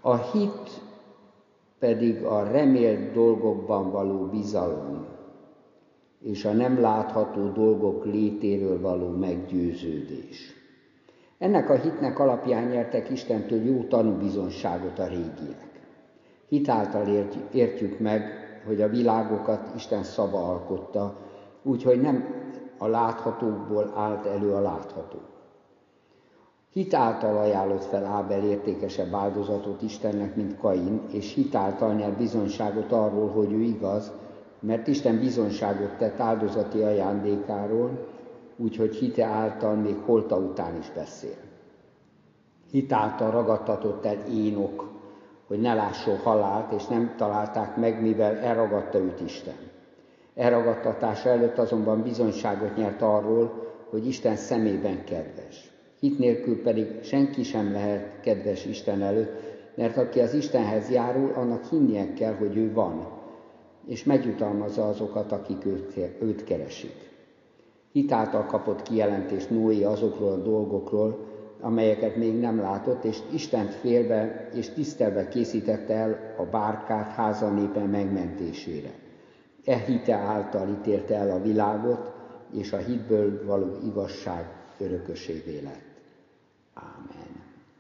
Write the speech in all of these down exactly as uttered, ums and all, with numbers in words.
A hit pedig a remélt dolgokban való bizalom, és a nem látható dolgok létéről való meggyőződés. Ennek a hitnek alapján nyertek Istentől jó tanúbizonságot a régiek. Hit által értjük meg, hogy a világokat Isten szava alkotta, úgyhogy nem a láthatókból állt elő a látható. Hit által ajánlott fel Ábel értékesebb áldozatot Istennek, mint Kain, és hit által nyer bizonyságot arról, hogy ő igaz, mert Isten bizonyságot tett áldozati ajándékáról, úgyhogy hite által még holta után is beszél. Hit által ragadtatott el Énok, hogy ne lásson halált, és nem találták meg, mivel elragadta őt Isten. Elragadtatása előtt azonban bizonyságot nyert arról, hogy Isten szemében kedves. Hit nélkül pedig senki sem lehet kedves Isten előtt, mert aki az Istenhez járul, annak hinnie kell, hogy ő van, és megjutalmazza azokat, akik őt, őt keresik. Hit által kapott kijelentést Noé azokról a dolgokról, amelyeket még nem látott, és Istent félve és tisztelve készítette el a bárkát háza népe megmentésére. E hite által ítélte el a világot, és a hitből való igazság örökösévé lett. Ámen.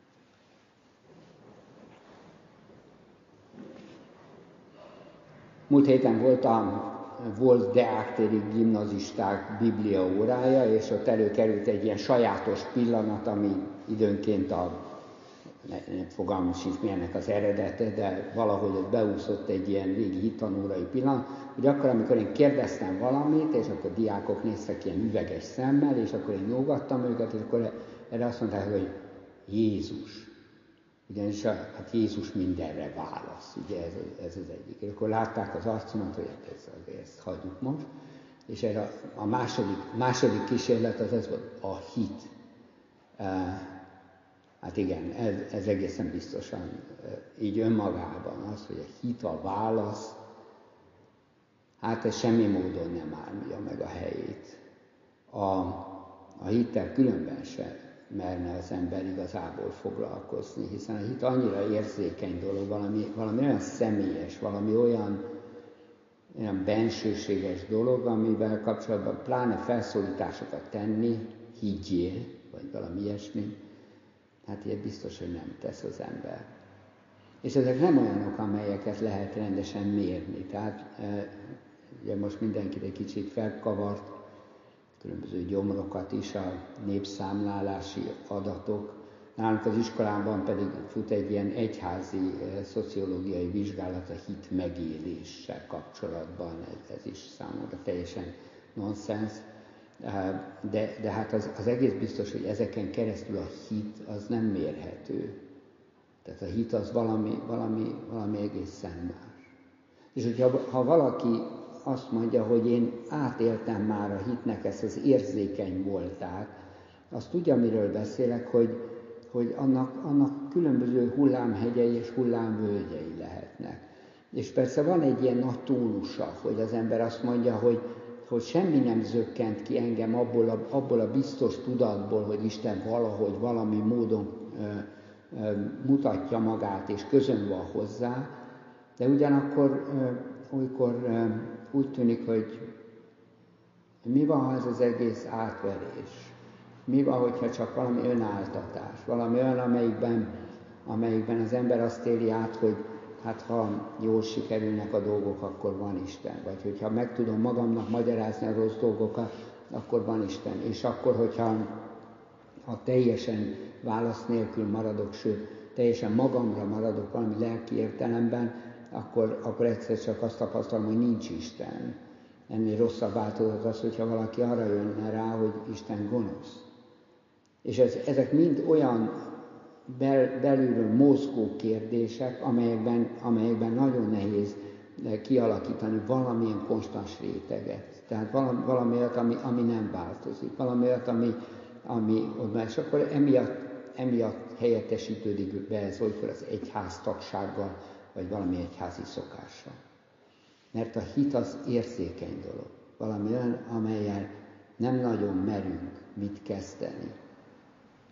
Múlt héten volt a volt deáktéri gimnazisták biblia órája, és ott előkerült egy ilyen sajátos pillanat, ami időnként a, nem fogalmam sincs milyennek az eredete, de valahogy ott beúszott egy ilyen régi hittanórai pillanat, hogy akkor, amikor én kérdeztem valamit, és akkor a diákok néztek ilyen üveges szemmel, és akkor én nyugattam őket, és akkor erre azt mondták, hogy Jézus. Ugyanis a, hát Jézus mindenre válasz, ugye ez, ez az egyik. És akkor látták az arcomat, hogy ez, ezt hagyjuk most. És erre a, a második, második kísérlet az ez volt, a hit. E, hát igen, ez, ez egészen biztosan e, így önmagában az, hogy a hit a válasz, hát ez semmi módon nem állja meg a helyét. A, a hittel különben sem merne az ember igazából foglalkozni, hiszen a hit annyira érzékeny dolog, valami, valami olyan személyes, valami olyan, olyan bensőséges dolog, amivel kapcsolatban pláne felszólításokat tenni, higgyél, vagy valami ilyesmi, hát ilyet biztos, hogy nem tesz az ember. És ezek nem olyanok, amelyeket lehet rendesen mérni. Tehát ugye most mindenkit egy kicsit felkavart, különböző gyomrokat is, a népszámlálási adatok. Nálunk az iskolában pedig fut egy ilyen egyházi szociológiai vizsgálat a hit megéléssel kapcsolatban. Ez, ez is számomra teljesen nonsens. De, de hát az, az egész biztos, hogy ezeken keresztül a hit az nem mérhető. Tehát a hit az valami, valami, valami egészen más. És hogyha ha valaki azt mondja, hogy én átéltem már a hitnek ezt az érzékeny voltát, azt tudja, miről beszélek, hogy, hogy annak, annak különböző hullámhegyei és hullámvölgyei lehetnek. És persze van egy ilyen nagy tónusa, hogy az ember azt mondja, hogy, hogy semmi nem zökkent ki engem abból a, abból a biztos tudatból, hogy Isten valahogy, valami módon ö, ö, mutatja magát és közön van hozzá, de ugyanakkor ö, olykor ö, úgy tűnik, hogy mi van, ha ez az egész átverés? Mi van, hogyha csak valami önáltatás, valami olyan, amelyikben, amelyikben az ember azt éli át, hogy hát ha jól sikerülnek a dolgok, akkor van Isten. Vagy hogyha meg tudom magamnak magyarázni a rossz dolgokat, akkor van Isten. És akkor, hogyha ha teljesen válasz nélkül maradok, sőt, teljesen magamra maradok valami lelki értelemben, akkor, akkor egyszer csak azt tapasztalom, hogy nincs Isten. Ennél rosszabb változat az, hogyha valaki arra jönne rá, hogy Isten gonosz. És ez, ezek mind olyan bel, belülről mozgó kérdések, amelyekben, amelyekben nagyon nehéz kialakítani valamilyen konstans réteget. Tehát valami, valami olyat, ami, ami nem változik, valami olyat, ami, ami és akkor emiatt, emiatt helyettesítődik be ez olykor az egyháztagsággal, vagy valami egyházi szokással. Mert a hit az érzékeny dolog. Valami olyan, amellyel nem nagyon merünk mit kezdeni.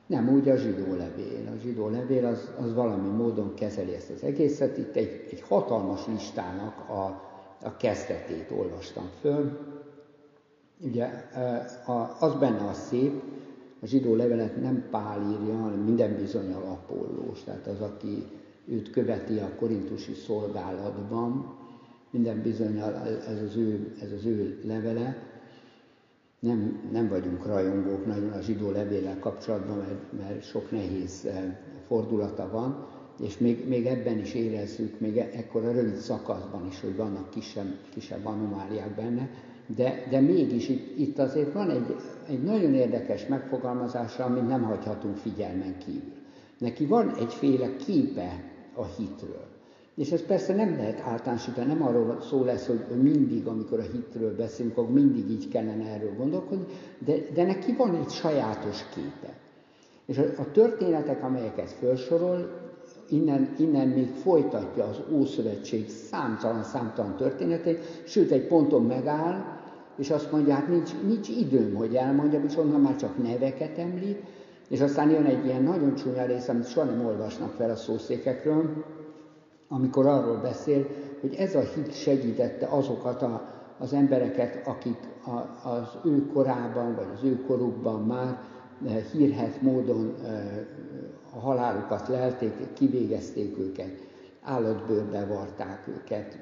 Nem úgy a zsidó levél. A zsidó levél az, az valami módon kezeli ezt az egészet. Itt egy, egy hatalmas listának a, a kezdetét olvastam föl. Ugye az benne a szép, a zsidó levelet nem Pál írja, hanem minden bizonnyal Apollós, tehát az, aki őt követi a korintusi szolgálatban, minden bizonnyal ez az ő, ez az ő levele. Nem, nem vagyunk rajongók nagyon a zsidó levéllel kapcsolatban, mert, mert sok nehéz fordulata van, és még, még ebben is érezzük, még ekkor a rövid szakaszban is, hogy vannak kisebb, kisebb anomáliák benne, de, de mégis itt, itt azért van egy, egy nagyon érdekes megfogalmazása, amit nem hagyhatunk figyelmen kívül. Neki van egyféle képe a hitről. És ez persze nem lehet általánosítani, nem arról szó lesz, hogy mindig, amikor a hitről beszélünk, akkor mindig így kellene erről gondolkodni, de, de neki van egy sajátos képe. És a, a történetek, amelyeket felsorol, innen, innen még folytatja az Ószövetség számtalan-számtalan történetét, sőt egy ponton megáll, és azt mondja, hát nincs, nincs időm, hogy elmondjam, és onnan már csak neveket említ, és aztán jön egy ilyen nagyon csúnya rész, amit soha nem olvasnak fel a szószékekről, amikor arról beszél, hogy ez a hit segítette azokat a, az embereket, akik a, az ő korában, vagy az ő korukban már hírhedt módon a halálukat lelték, kivégezték őket, állatbőrbe varták őket,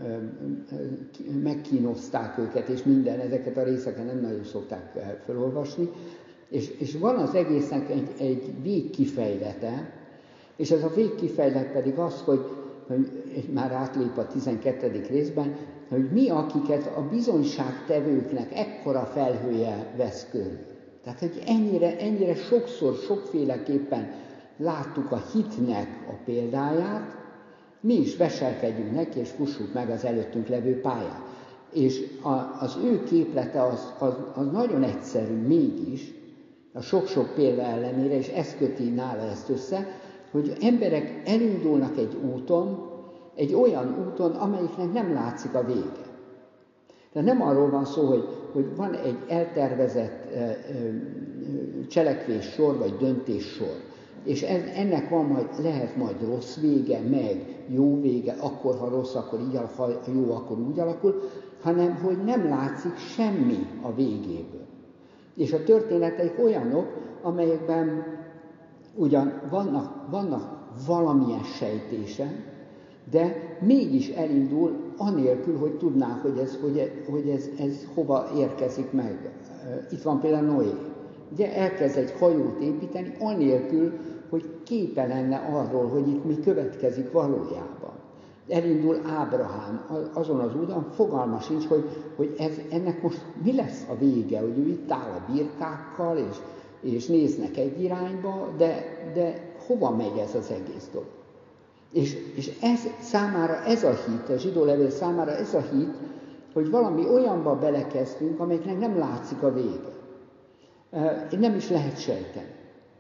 megkínozták őket, és minden, ezeket a részeket nem nagyon szokták felolvasni. És, és van az egésznek egy, egy végkifejlete, és ez a végkifejlet pedig az, hogy, hogy már átlép a tizenkettedik részben, hogy mi, akiket a bizonyságtevőknek ekkora felhője vesz körül. Tehát, hogy ennyire, ennyire sokszor, sokféleképpen láttuk a hitnek a példáját, mi is veselkedjünk neki, és fussuk meg az előttünk levő pályát. És a, az ő képlete az, az, az nagyon egyszerű mégis, a sok-sok példa ellenére, és ez köti nála ezt össze, hogy emberek elindulnak egy úton, egy olyan úton, amelyiknek nem látszik a vége. Tehát nem arról van szó, hogy, hogy van egy eltervezett cselekvéssor, vagy döntéssor, és ez, ennek van majd, lehet majd rossz vége, meg jó vége, akkor, ha rossz, akkor így alakul, ha jó, akkor úgy alakul, hanem, hogy nem látszik semmi a végéből. És a történeteik olyanok, amelyekben ugyan vannak, vannak valamilyen sejtése, de mégis elindul anélkül, hogy tudná, hogy ez, hogy, hogy ez, ez hova érkezik meg. Itt van például Noé. Ugye elkezd egy hajót építeni, anélkül, hogy képe lenne arról, hogy itt mi következik valójában. Elindul Ábrahám azon az úton, fogalma sincs, hogy, hogy ez, ennek most mi lesz a vége, hogy ő itt áll a birkákkal, és, és néznek egy irányba, de, de hova megy ez az egész dolog? És, és ez számára ez a hit, a zsidó levél számára ez a hit, hogy valami olyanba belekezdünk, amelyiknek nem látszik a vége. Nem is lehet sejteni.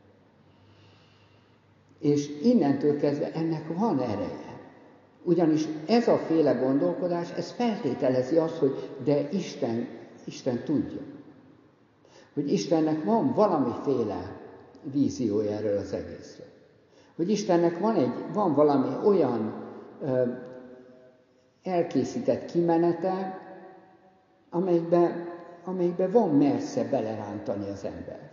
És innentől kezdve ennek van ereje. Ugyanis ez a féle gondolkodás, ez feltételezi azt, hogy de Isten, Isten tudja. Hogy Istennek van valamiféle víziója erről az egészről. Hogy Istennek van, egy, van valami olyan ö, elkészített kimenete, amelyikben, amelyikben van mersze belerántani az embert.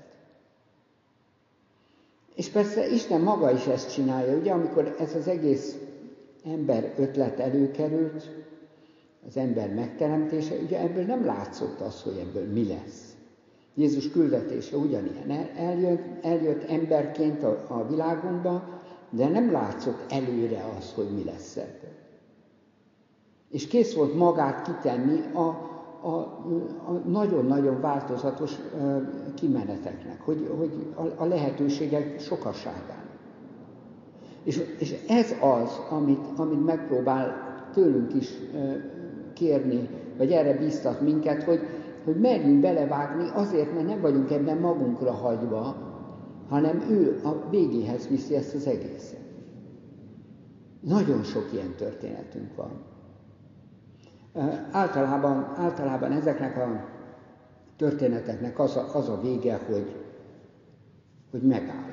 És persze Isten maga is ezt csinálja, ugye, amikor ez az egész ember ötlet előkerült, az ember megteremtése, ugye ebből nem látszott az, hogy ebből mi lesz. Jézus küldetése ugyanilyen. Eljött, eljött emberként a, a világunkba, de nem látszott előre az, hogy mi lesz ebből. És kész volt magát kitenni a, a, a nagyon-nagyon változatos uh, kimeneteknek, hogy, hogy a, a lehetőségek sokaságán. És, és ez az, amit, amit megpróbál tőlünk is uh, kérni, vagy erre bíztat minket, hogy, hogy merjünk belevágni azért, mert nem vagyunk ebben magunkra hagyva, hanem ő a végéhez viszi ezt az egészet. Nagyon sok ilyen történetünk van. Uh, általában, általában ezeknek a történeteknek az a, az a vége, hogy, hogy megáll.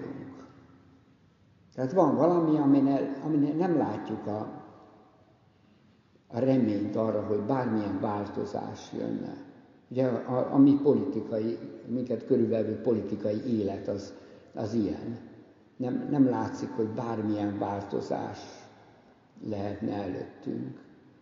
Tehát van valami, aminél, aminél nem látjuk a, a reményt arra, hogy bármilyen változás jönne. Ugye a, a, a mi politikai, minket körülbelül politikai élet az, az ilyen. Nem, nem látszik, hogy bármilyen változás lehetne előttünk.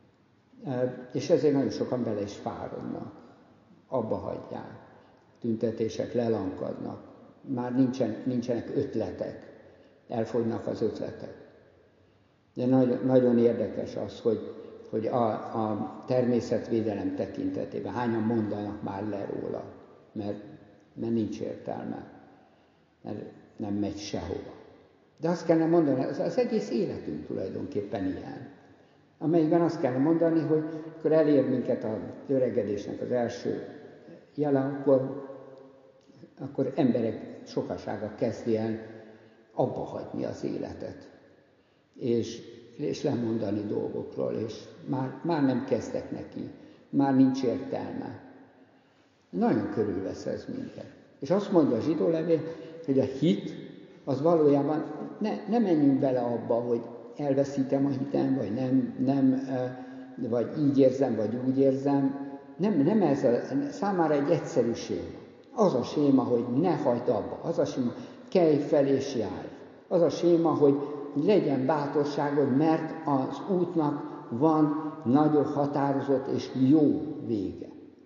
És ezért nagyon sokan bele is fáradnak, abba hagyják. Tüntetések lelankadnak, már nincsen, nincsenek ötletek, elfogynak az ötletek. De nagyon, nagyon érdekes az, hogy, hogy a, a természetvédelem tekintetében hányan mondanak már le róla, mert, mert nincs értelme, mert nem megy sehova. De azt kellene mondani, az, az egész életünk tulajdonképpen ilyen, amelyben azt kellene mondani, hogy akkor elér minket az öregedésnek az első jele, akkor, akkor emberek sokasága kezdi el abba hagyni az életet, és, és lemondani dolgokról, és már, már nem kezdek neki, már nincs értelme. Nagyon körülvesz ez minket. És azt mondja a zsidó levél, hogy a hit az valójában, ne, ne menjünk bele abba, hogy elveszítem a hitem, vagy nem, nem, vagy így érzem, vagy úgy érzem. Nem, nem ez a, számára egy egyszerű séma. Az a séma, hogy ne hagyd abba. Az a séma, kelj fel és járj. Az a séma, hogy legyen bátorságod, mert az útnak van nagyon határozott és jó vége.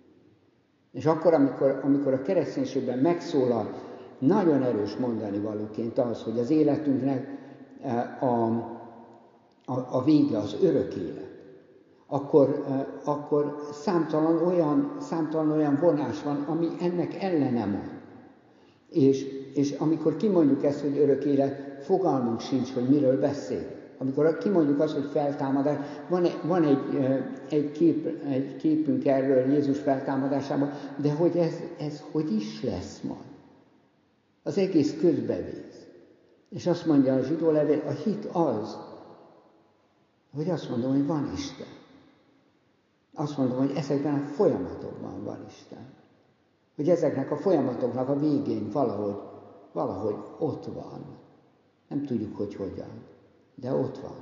És akkor, amikor, amikor a kereszténységben megszólal nagyon erős mondani valóként az, hogy az életünknek a, a, a vége az örök élet, akkor, akkor számtalan, olyan, számtalan olyan vonás van, ami ennek ellene mond. És, és amikor kimondjuk ezt, hogy örök élet, fogalmunk sincs, hogy miről beszél. Amikor kimondjuk azt, hogy feltámadás, van, egy, van egy, egy, kép, egy képünk erről Jézus feltámadásában, de hogy ez, ez hogy is lesz majd? Az egész közbevész. És azt mondja a zsidó levél, a hit az, hogy azt mondom, hogy van Isten. Azt mondom, hogy ezekben a folyamatokban van Isten. Hogy ezeknek a folyamatoknak a végén valahogy, valahogy ott van. Nem tudjuk, hogy hogyan, de ott van.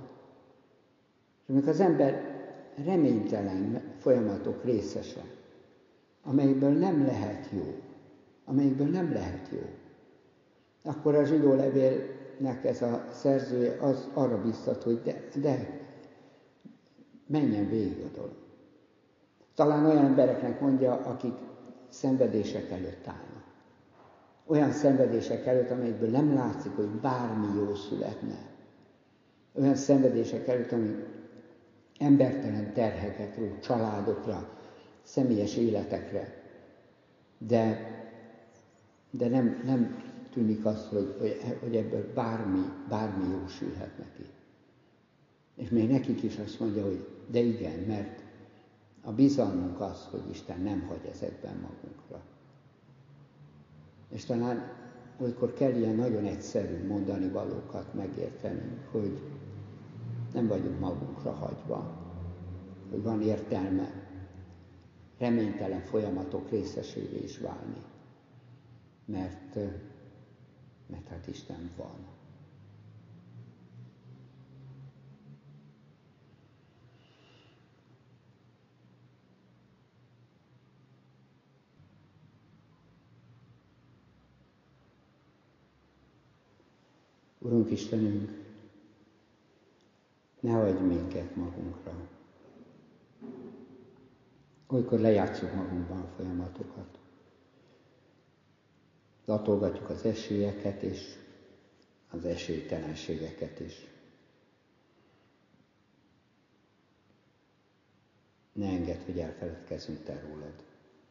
És amikor az ember reménytelen folyamatok részese, amelyikből nem lehet jó, amelyikből nem lehet jó, akkor a zsidó levélnek ez a szerzője az arra biztat, hogy de, de menjen végig a dolog. Talán olyan embereknek mondja, akik szenvedések előtt állnak. Olyan szenvedések előtt, amelyekből nem látszik, hogy bármi jó születne. Olyan szenvedések előtt, ami embertelen terheket ró családokra, személyes életekre. De, de nem, nem tűnik az, hogy, hogy, hogy ebből bármi, bármi jó sülhet neki. És még nekik is azt mondja, hogy de igen, mert a bizalmunk az, hogy Isten nem hagy ezekben magunkra. És talán olykor kell ilyen nagyon egyszerű mondani valókat megértenünk, hogy nem vagyunk magunkra hagyva, hogy van értelme reménytelen folyamatok részesévé is válni. Mert, mert hát Isten van. Urunk Istenünk, ne hagyj minket magunkra. Olykor lejátszunk magunkban a folyamatokat. Latolgatjuk az esélyeket és az esélytelenségeket is. Ne engedd, hogy elfeledkezzünk Te rólad.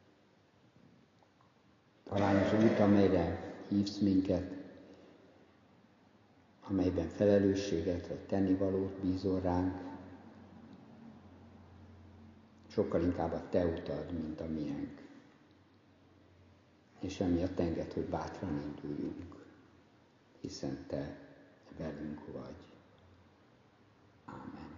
Talán az út, amelyre hívsz minket, amelyben felelősséget vagy tennivalót bízol ránk, sokkal inkább a Te utad, mint a miénk. És emiatt engedd, hogy bátran induljunk, hiszen Te velünk vagy. Ámen.